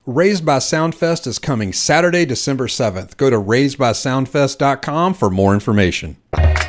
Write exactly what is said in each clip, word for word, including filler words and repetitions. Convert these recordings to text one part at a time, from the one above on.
Raised by Soundfest is coming Saturday, December seventh. Go to raised by soundfest dot com for more information.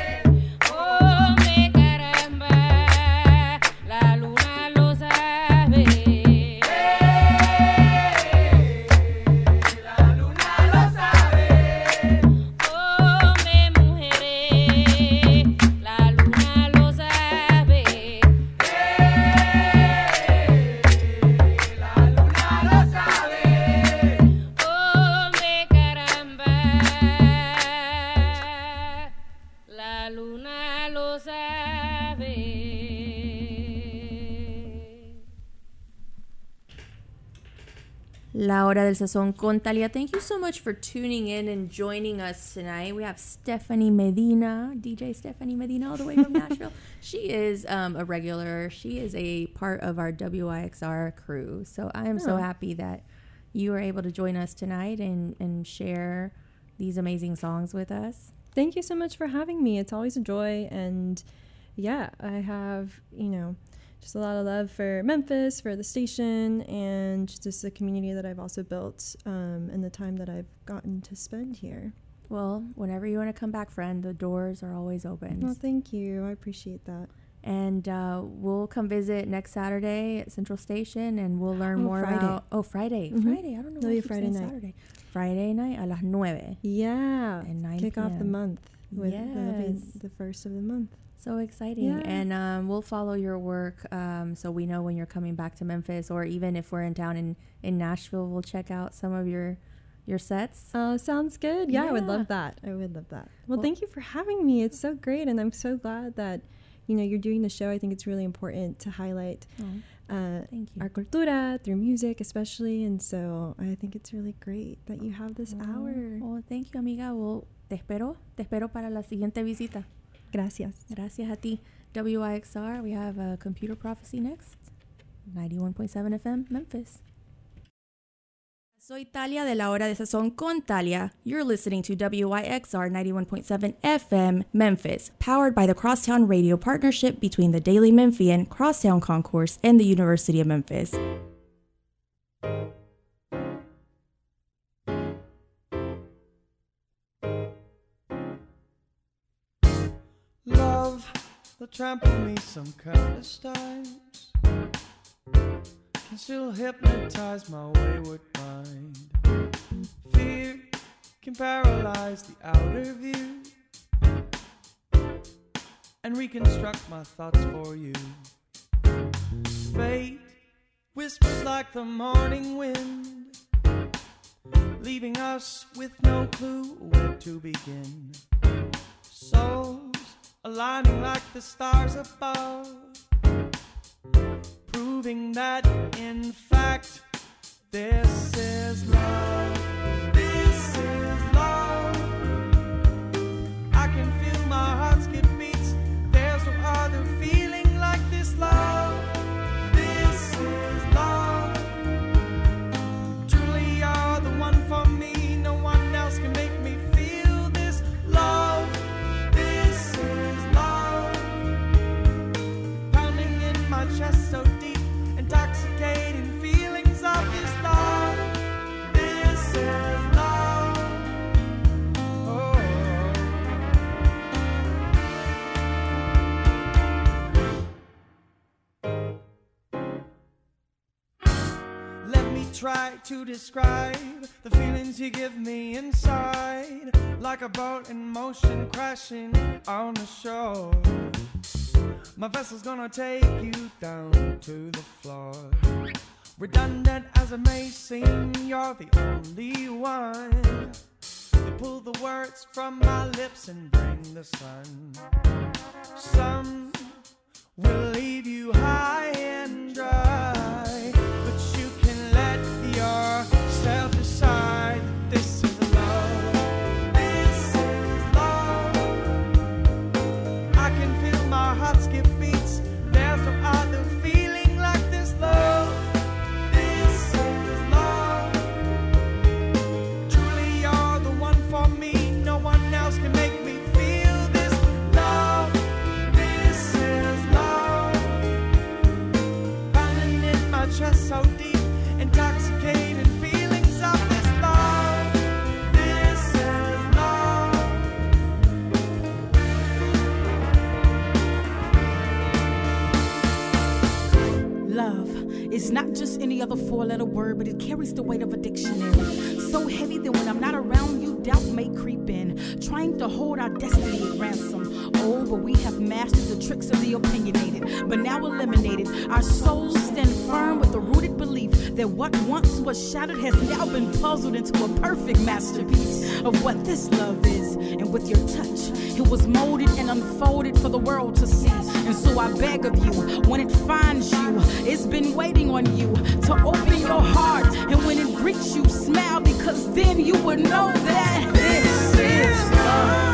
La Hora del Sazón con Talia. Thank you so much for tuning in and joining us tonight. We have Stephanie Medina, D J Stephanie Medina, all the way from Nashville. She is um, a regular. She is a part of our W I X R crew. So I am oh. so happy that you were able to join us tonight and, and share these amazing songs with us. Thank you so much for having me. It's always a joy. And yeah, I have, you know, just a lot of love for Memphis, for the station, and just the community that I've also built um, and the time that I've gotten to spend here. Well, whenever you want to come back, friend, the doors are always open. Well, thank you. I appreciate that. And uh, we'll come visit next Saturday at Central Station, and we'll learn oh, more Friday. about... Oh, Friday. Mm-hmm. Friday. I don't know. It'll be Friday night. Saturday. Friday night a las nueve. Yeah. At nine Kick p.m. off the month. With yes. The, the first of the month. So exciting. Yeah. And um, we'll follow your work um, so we know when you're coming back to Memphis, or even if we're in town in, in Nashville, we'll check out some of your your sets. Uh, sounds good. Yeah, yeah, I would love that. I would love that. Well, well, thank you for having me. It's so great. And I'm so glad that, you know, you're doing the show. I think it's really important to highlight oh, uh, thank you. our cultura through music especially. And so I think it's really great that you have this oh, hour. Oh, thank you, amiga. Well, te espero. Te espero para la siguiente visita. Gracias. Gracias a ti. W I X R, we have a Computer Prophecy next. ninety-one point seven F M, Memphis. Soy Talia de La Hora de Sazón con Talia. You're listening to W I X R ninety-one point seven F M, Memphis, powered by the Crosstown Radio partnership between the Daily Memphian, Crosstown Concourse, and the University of Memphis. Love will trample me some countless times, can still hypnotize my wayward mind. Fear can paralyze the outer view and reconstruct my thoughts for you. Fate whispers like the morning wind, leaving us with no clue where to begin. Souls aligning like the stars above, proving that in fact this is love. This is love. I can feel my heart skip beats. There's no other feeling like this love. This is love. Truly you're the one for me. No one else can make me feel this love. This is love. Pounding in my chest so deep, intoxicating feelings of this love. This is love. Oh. Let me try to describe the feelings you give me inside, like a boat in motion crashing on the shore. My vessel's gonna take you down to the floor. Redundant as it may seem, you're the only one. You pull the words from my lips and bring the sun. Some will leave you high and dry, but you can let yourself decide that this is love. This is love. I can feel my heart skip beats. There's no other feeling like this love. This is love. Truly you're the one for me. No one else can make me feel this love. This is love. any other four-letter word, but it carries the weight of a dictionary. So heavy that when I'm not around you, doubt may creep in, trying to hold our destiny at ransom. Oh, but we have mastered the tricks of the opinionated, but now eliminated. Our souls stand firm with the rooted belief that what once was shattered has now been puzzled into a perfect masterpiece of what this love is. And with your touch, it was molded and unfolded for the world to see. And so I beg of you, when it finds you, it's been waiting on you to open your heart. And when it greets you, smile, because then you would know that this is love.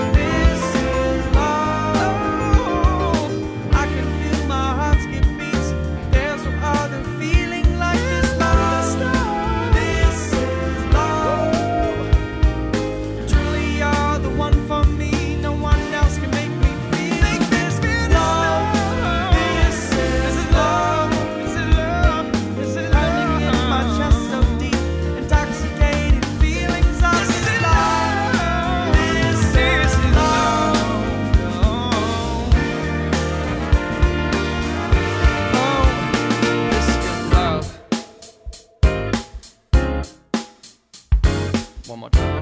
One more time.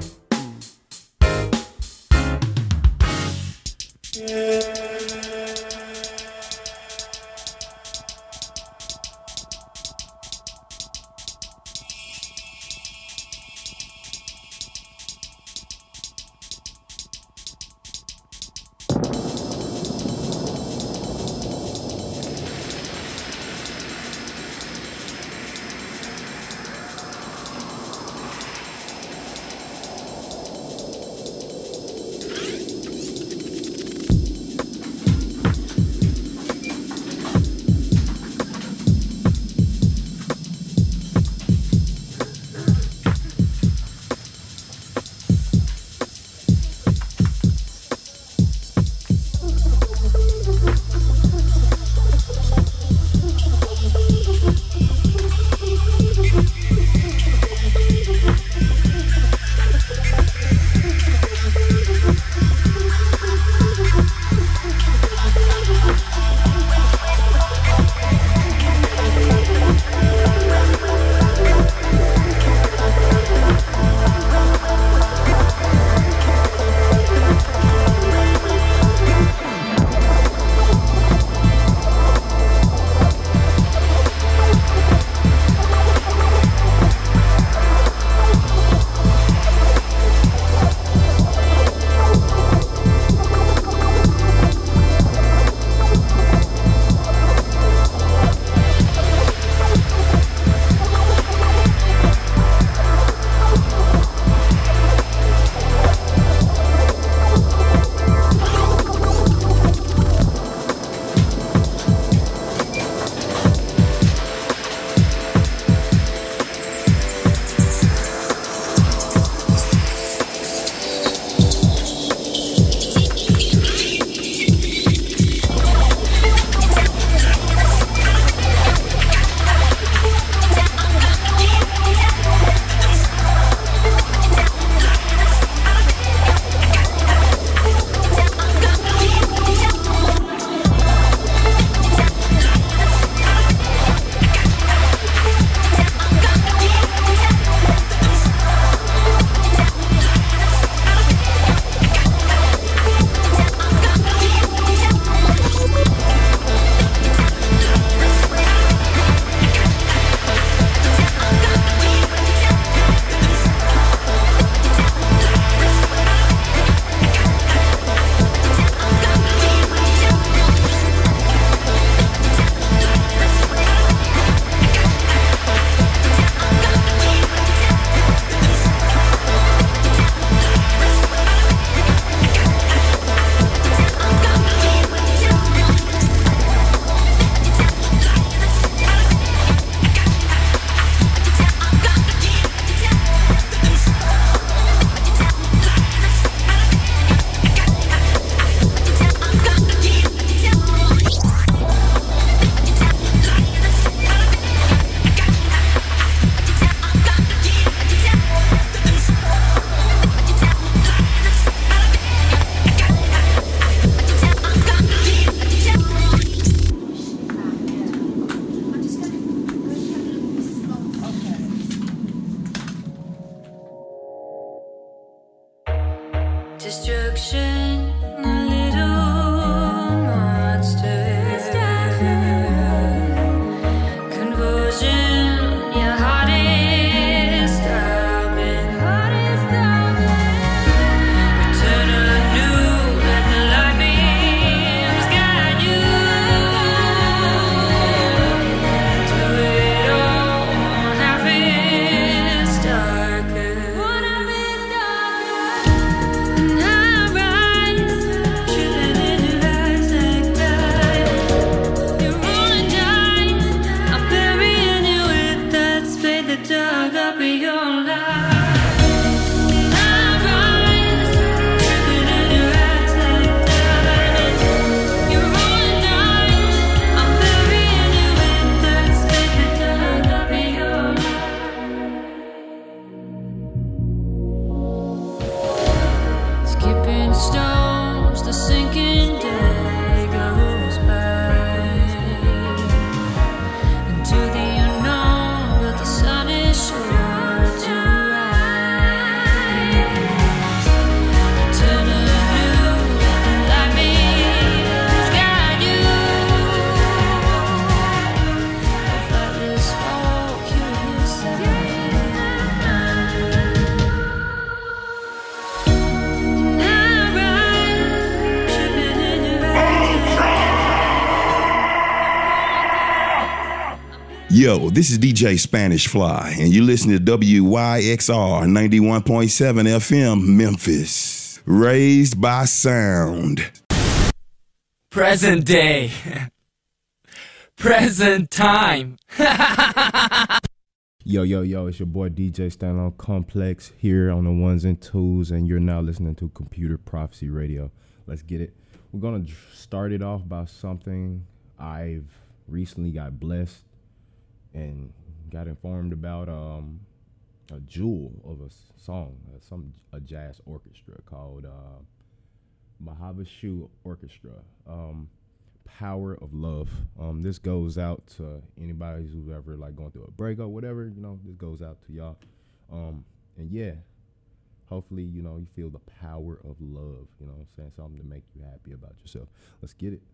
destruction, a little monster. Convulsion, your heart is stopping. Return anew, let the light beams guide you through it all. Half is darker. And I rise, tripping in your eyes like diamonds. You're rolling dice, I'm burying you with that spade that dug up your life. And I rise, tripping in your eyes like diamonds. You're rolling dice, I'm burying you with that spade that dug up your life. Skipping stones, the sinking day goes by into the unknown, but the sun is sure to rise. Turn anew, let the light beams guide you. A flightless fall, curious and I rise, tripping in your eyes. Yo, this is D J Spanish Fly, and you're listening to W Y X R ninety-one point seven F M, Memphis. Raised by sound. Present day. Present time. Yo, yo, yo, it's your boy D J Stanlon Complex here on the ones and twos, and you're now listening to Computer Prophecy Radio. Let's get it. We're going to start it off by something I've recently got blessed and got informed about, um, a jewel of a s- song, uh, some a jazz orchestra called uh, Mahavishnu Orchestra. Um, Power of Love. Um, this goes out to anybody who's ever like going through a breakup, whatever, you know, this goes out to y'all. Um, and yeah, hopefully, you know, you feel the power of love, you know what I'm saying? Something to make you happy about yourself. Let's get it.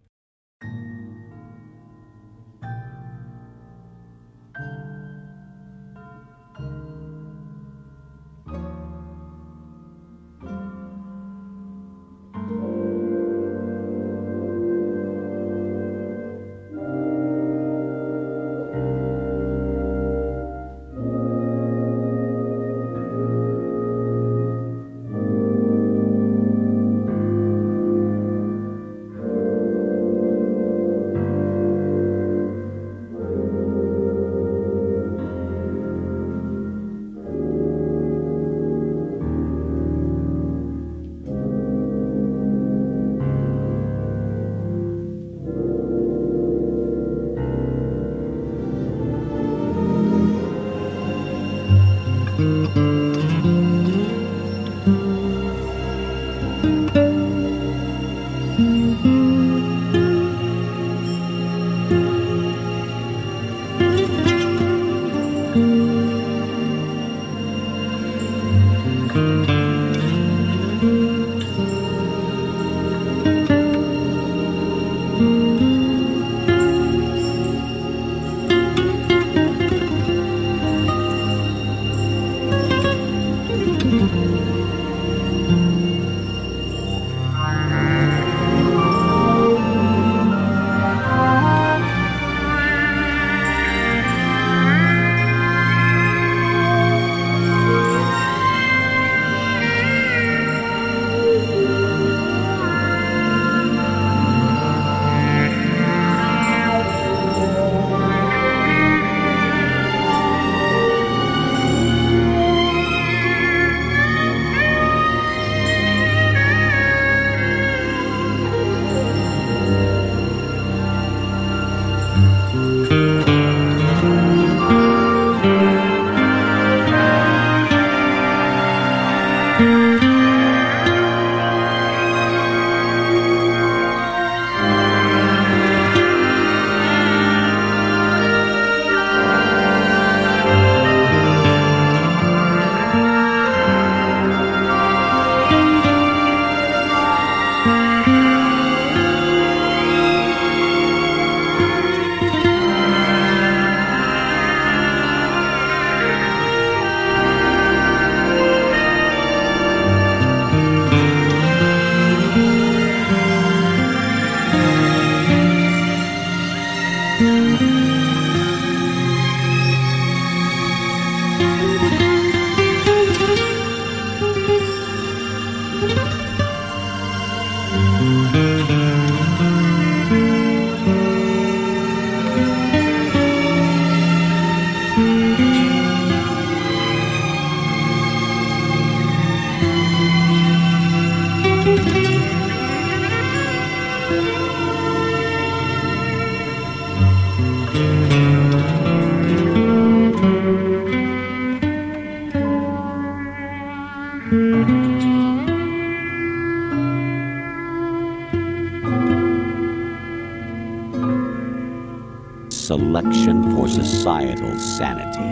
selection for societal sanity.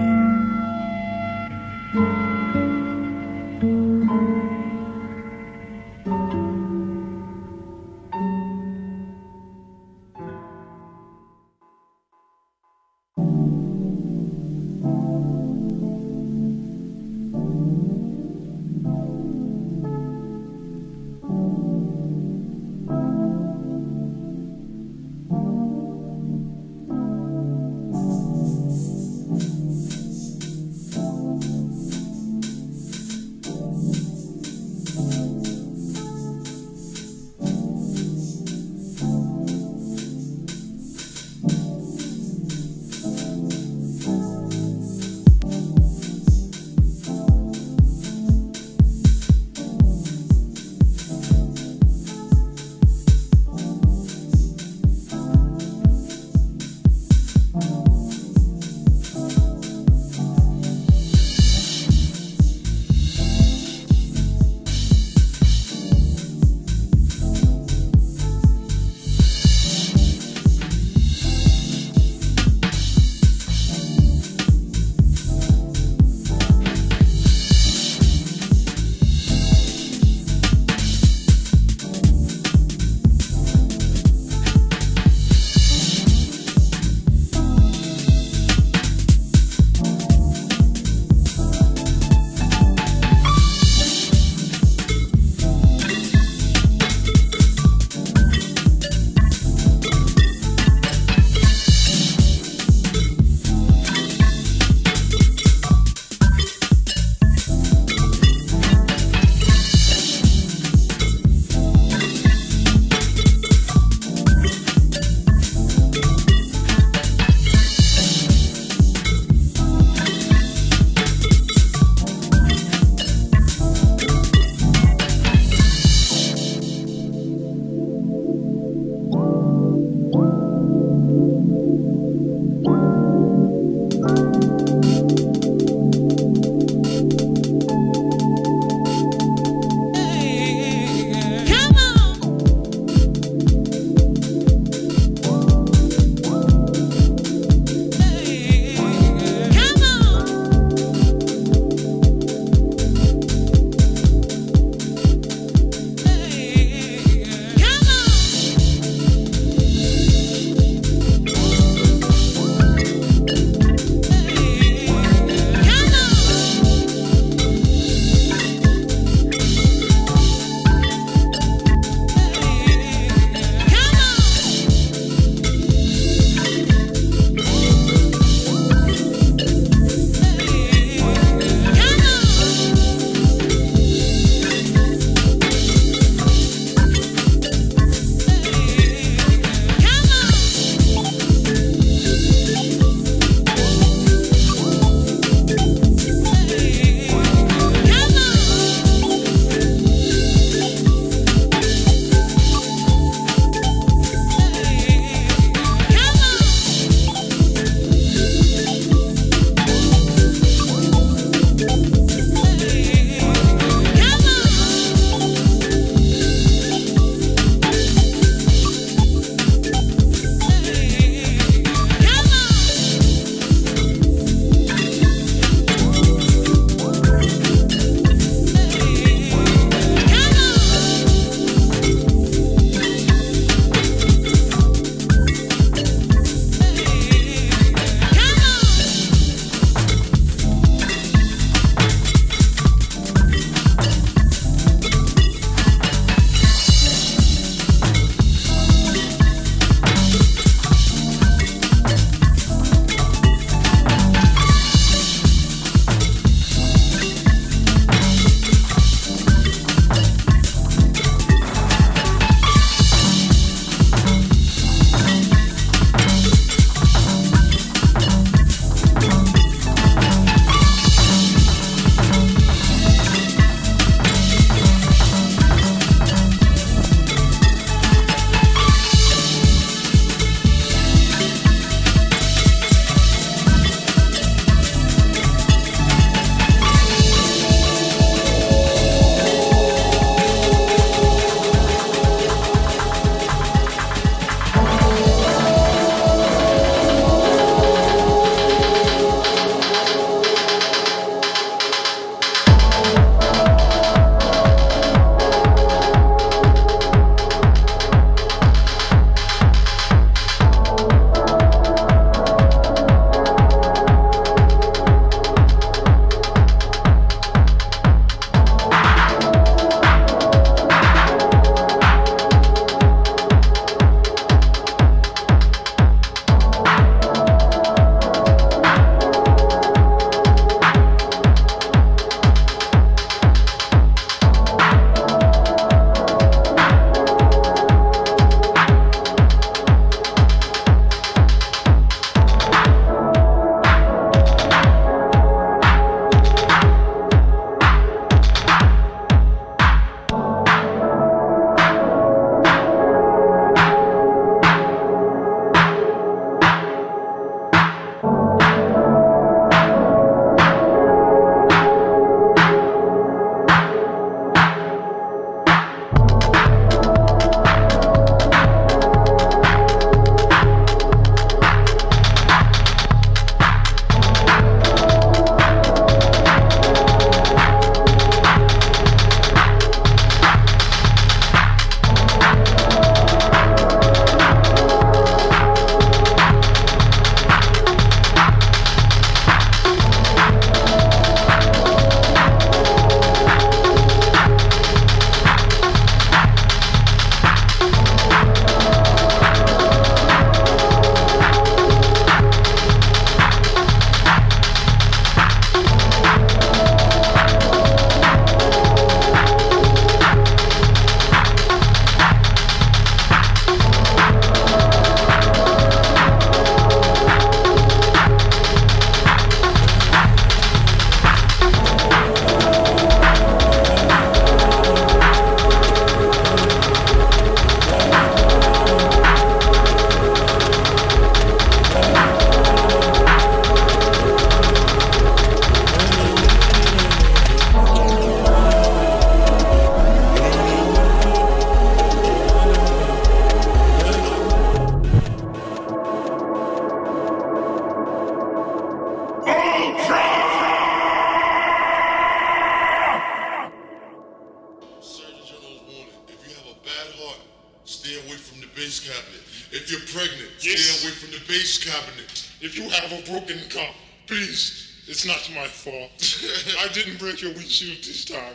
If you're pregnant, Yes. stay away from the base cabinet. If you have a broken car, please, it's not my fault. I didn't break your windshield this time.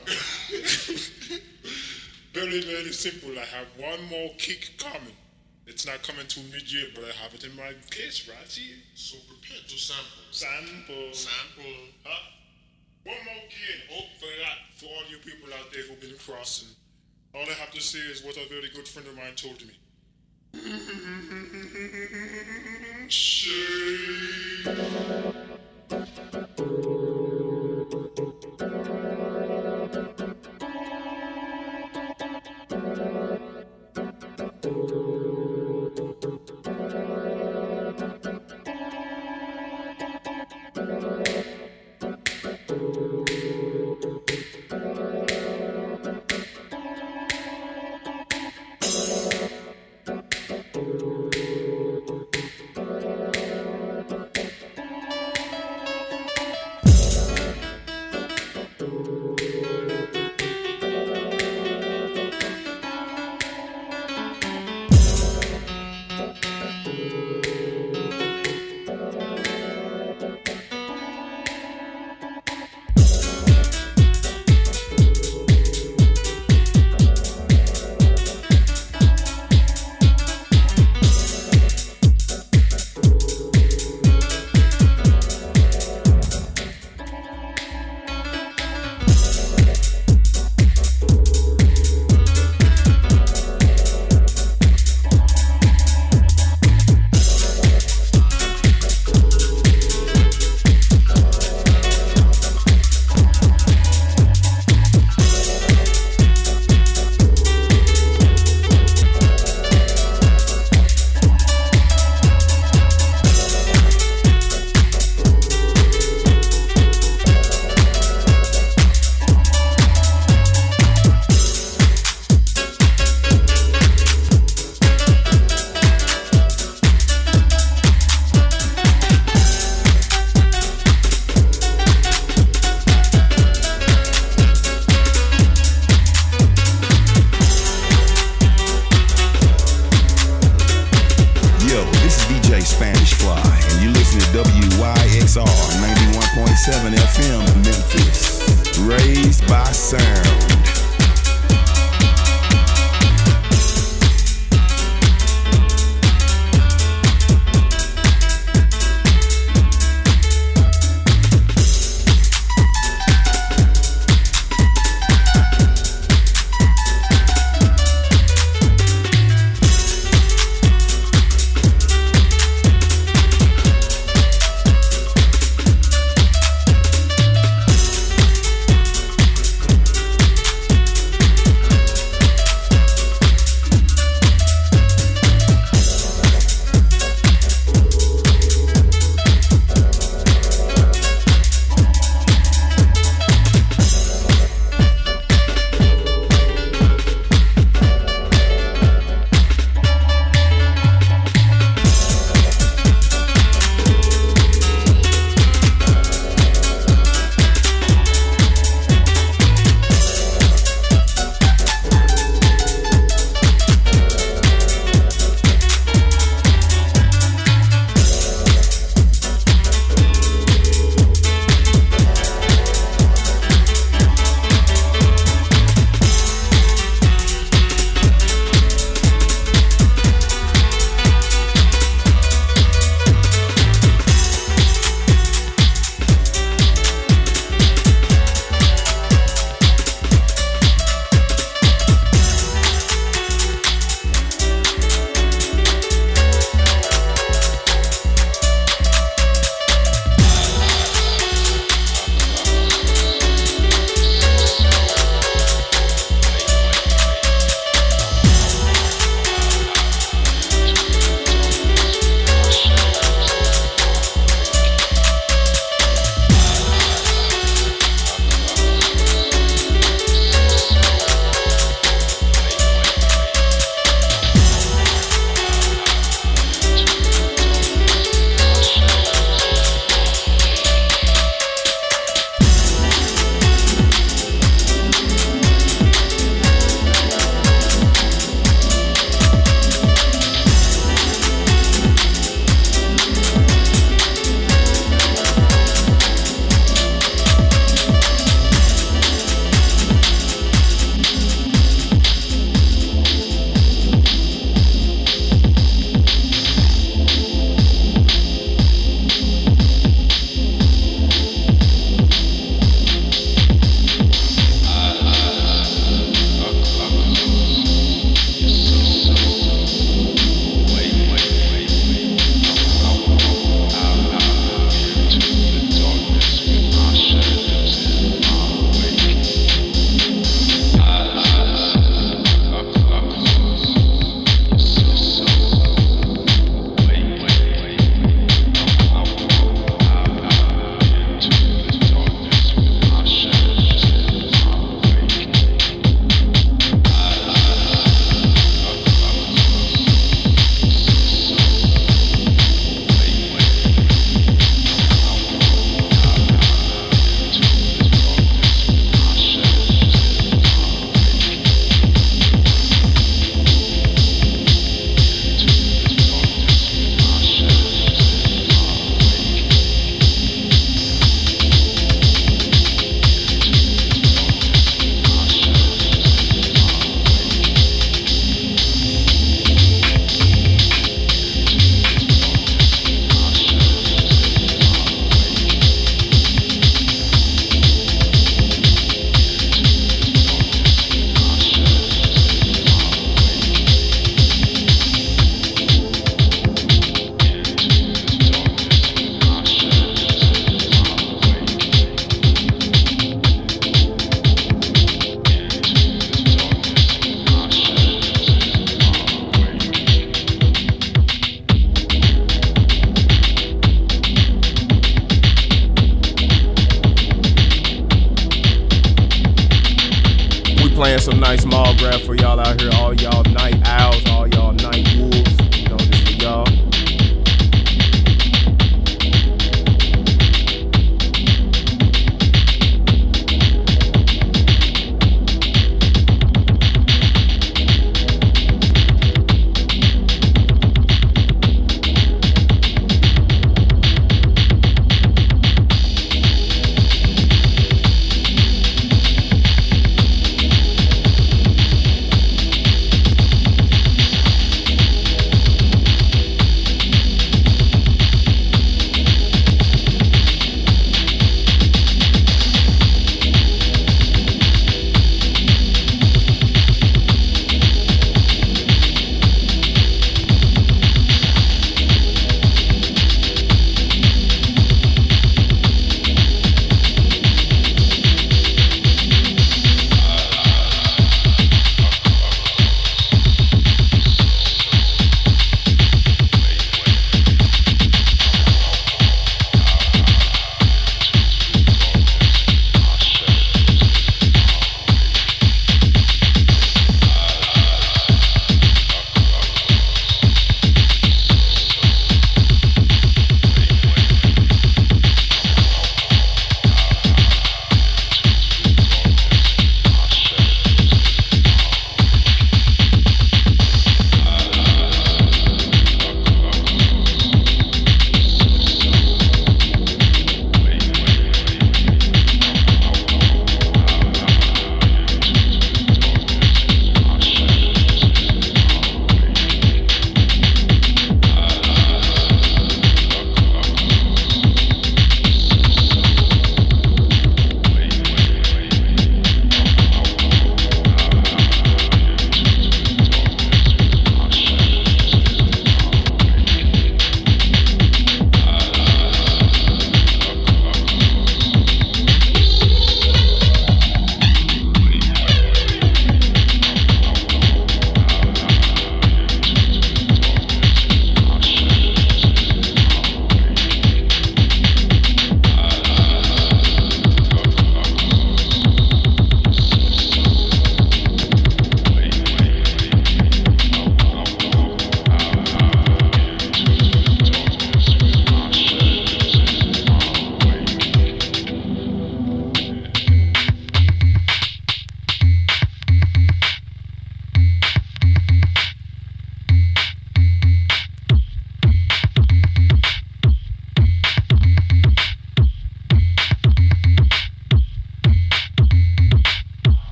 Very, very simple. I have one more kick coming. It's not coming to mid-year, but I have it in my case right here. So prepare to sample. Sample. Sample. Huh? One more kid. Oh, for that, for all you people out there who've been crossing. All I have to say is what a very good friend of mine told me. seven F M, Memphis. Raised by sound. playing some nice small grab for y'all out here, all y'all night owls, all y'all night wolves. You know, this for y'all.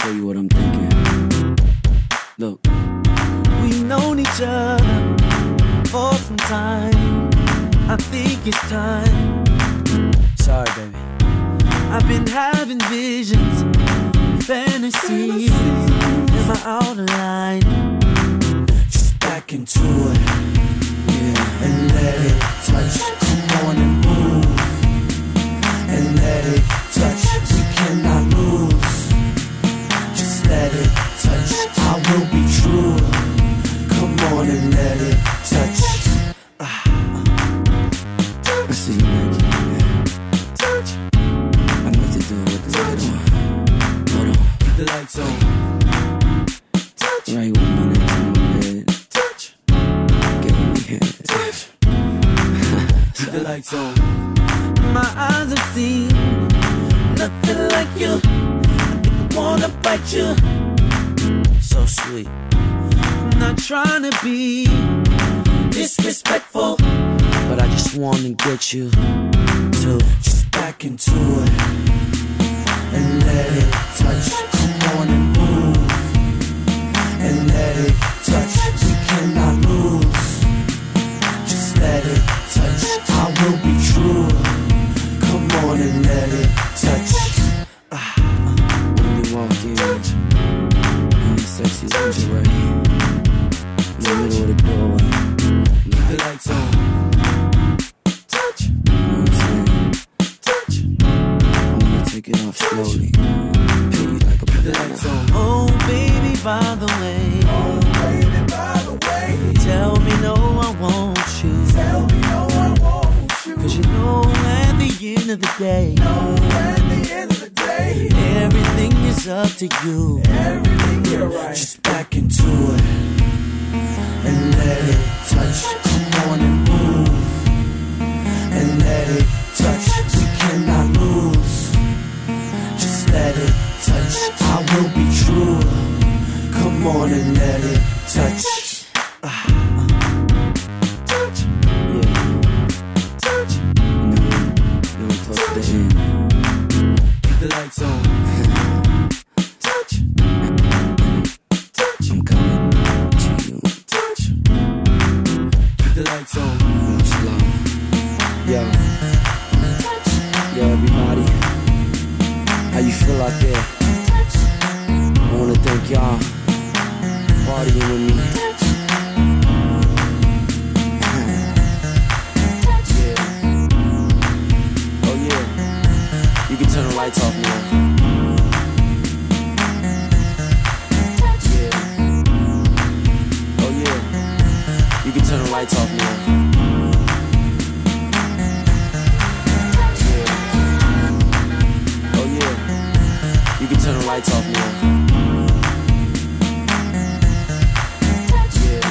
tell you what I'm thinking. Look. We've known each other for some time. I think it's time. Sorry, baby. I've been having visions, fantasies, am I out of line? Just back into it, yeah, and let it touch. Come on and move, and let it touch. We cannot lose. Just let it touch. I will be true. Come on and let it touch. Ah. I see you making it, man. Touch. I know what to do with the light on. Hold on. Keep the lights on. Touch. Right with my neck on my bed. Touch. Get with me here. Touch. Keep the lights on. My eyes have seen nothing like you. I think I wanna bite you. So sweet. I'm not trying to be disrespectful, but I just wanna get you to just back into it and let it touch. Come on and move and let it touch. We cannot lose. Just let it touch. I will be true. Come on and let it touch. Ah. When you walk in, in your sexy lingerie, in the middle of the doorway, the lights on. Touch. You know what I'm saying? Touch. I'm gonna take it off slowly. Pay you like a The lights on. Oh baby, by the way. Oh baby, by the way. Tell me no, I want you. Tell me no, I want you. Cause you know at the end of the day, No, at the end of the day, everything is up to you. everything you're right. Just back into it and let it touch. Come on and move and let it touch. We cannot lose. Just let it touch. I will be true. Come on and let it touch. Ah. Touch. Yeah. Touch. Now we, now we close to the end. Keep the lights on. Touch. Touch. I'm coming to you. Touch. Keep the lights on. Real slow. Yo. Yo, everybody. How you feel out there? I wanna thank y'all partying with me. Yeah. Oh yeah. You can turn the lights off now. Yeah. Oh yeah. You can turn the lights off now. Oh yeah, you can turn the lights off now. Yeah.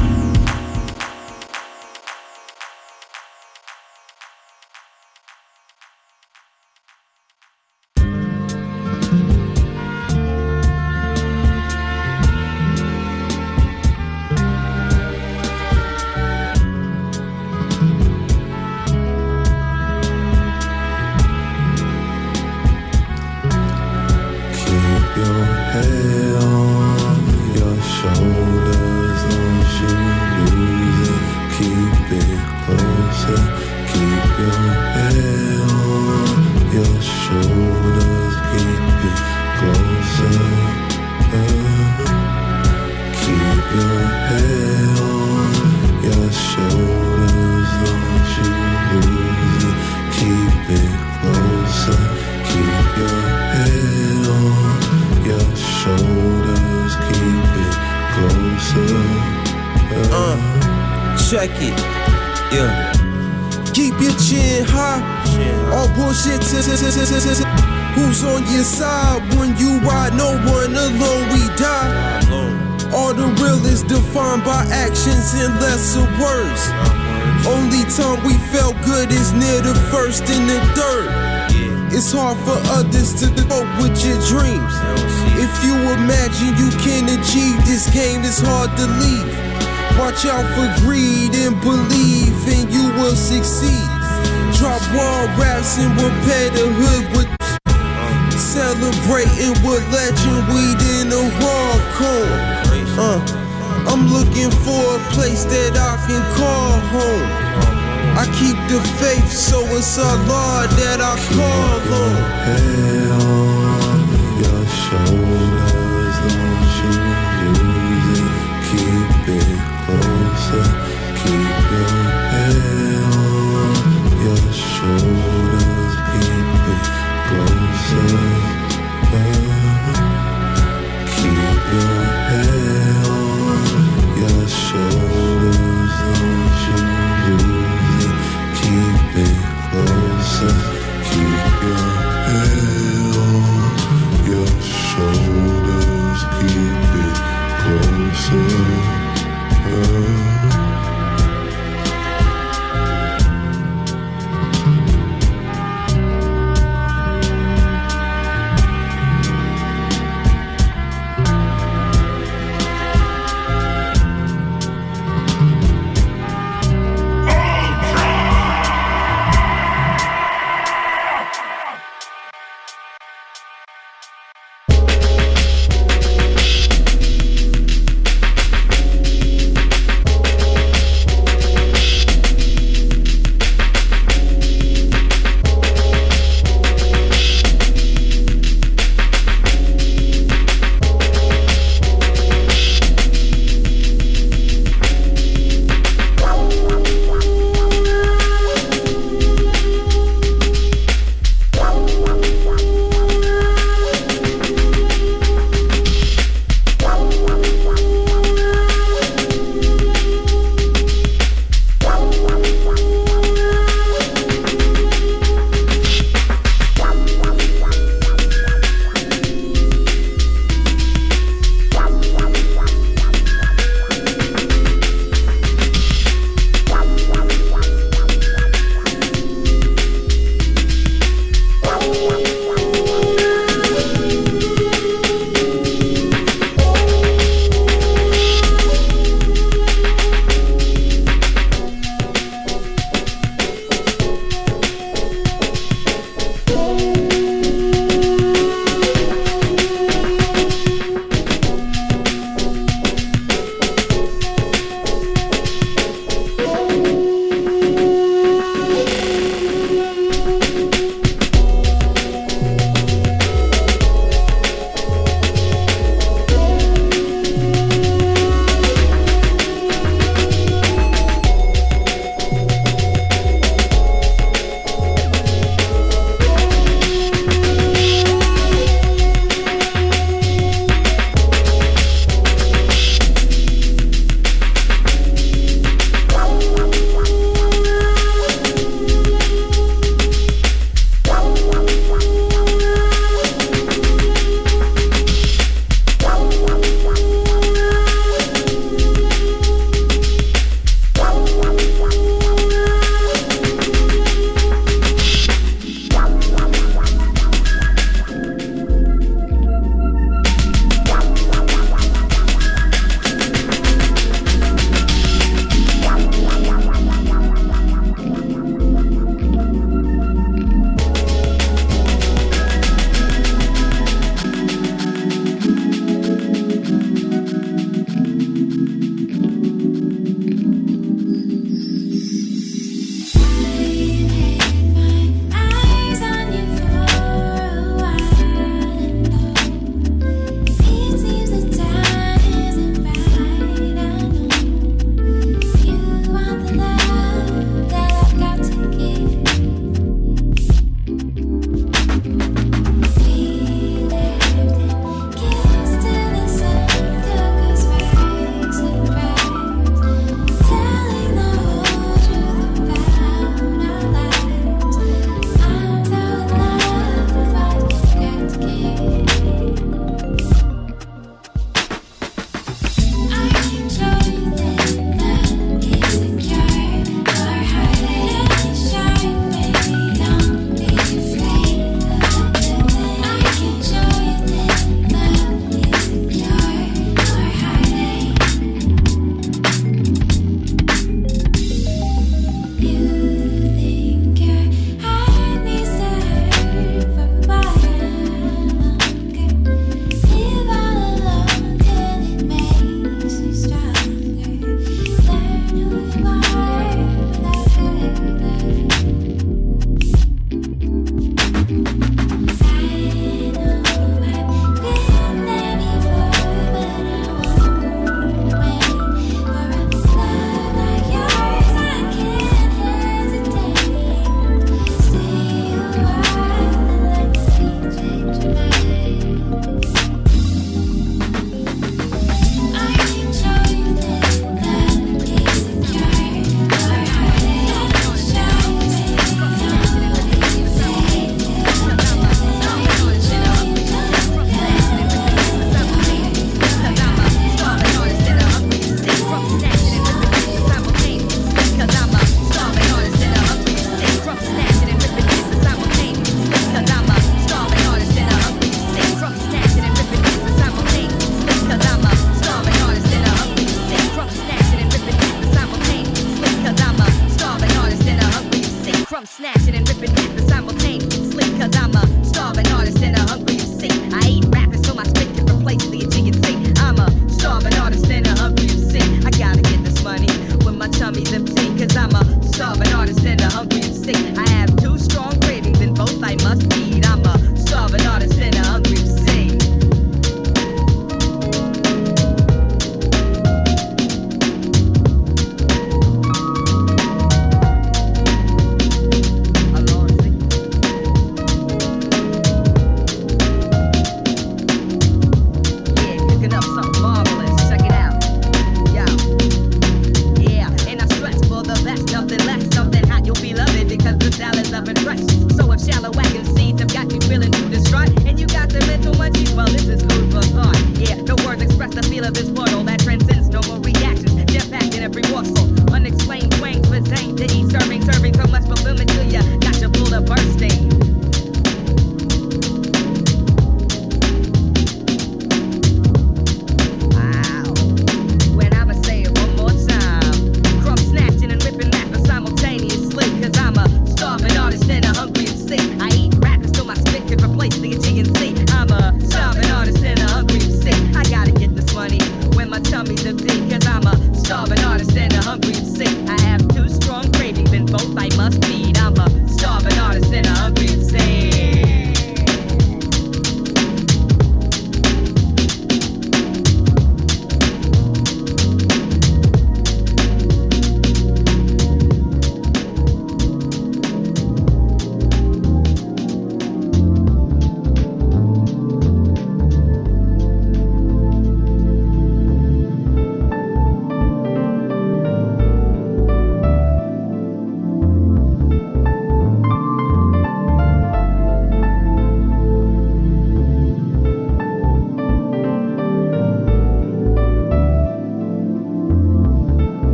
Your head on your shoulders, don't you lose it. Keep it closer. Keep your head on your shoulders. Keep it closer. Uh, keep your head on your shoulders, don't you lose it. Keep it closer. Keep your head on your shoulders, keep it closer. Uh, check it, yeah. Keep your chin high. All bullshit. Who's on your side when you ride? No one alone. We die. All the real is defined by actions and lesser words. Only time we felt good is near the first and the third. It's hard for others to cope with your dreams. If you imagine you can achieve this game, it's hard to leave. Watch out for greed and believe, and you will succeed. Drop wall raps and repair the hood with Celebrating with legend weed in a raw cone. Uh, I'm looking for a place that I can call home. I keep the faith, so it's Allah that I call on. Head on your shoulders, don't you lose it. Keep it closer. Keep your head on your shoulders. Keep it closer. Keep your head on your shoulders, don't you lose it. Keep it closer. Keep your head on your shoulders.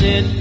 it.